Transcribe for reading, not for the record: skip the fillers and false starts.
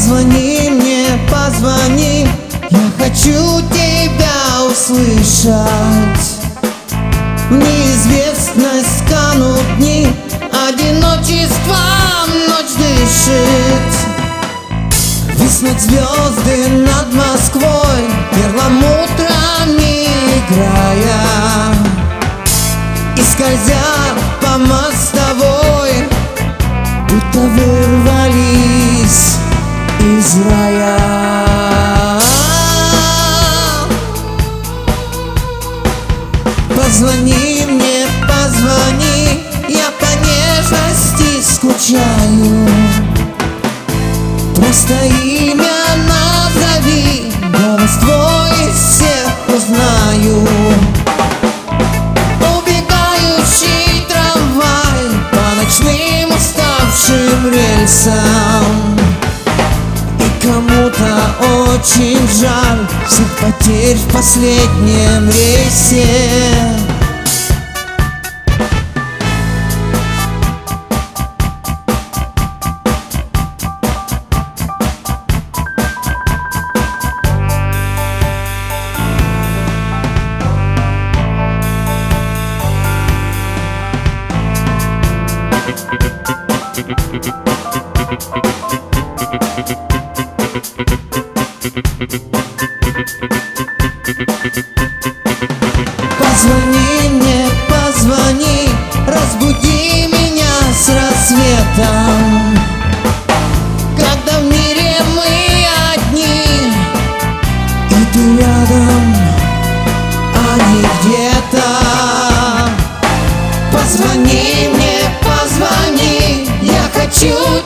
Позвони мне, позвони, я хочу тебя услышать. В неизвестность канут дни, одиночеством ночь дышит. Виснут звезды над Москвой, перламутрами играя, и скользя по мостовой, будто вырвались из рая. Позвони мне, позвони, я по нежности скучаю. Просто имя назови, голос твой всех узнаю. Убегающий трамвай по ночным уставшим рельсам, и кому-то очень жаль всех потерь в последнем рейсе. Позвони мне, позвони, разбуди меня с рассветом, когда в мире мы одни, и ты рядом, а не где-то. Позвони мне, позвони, я хочу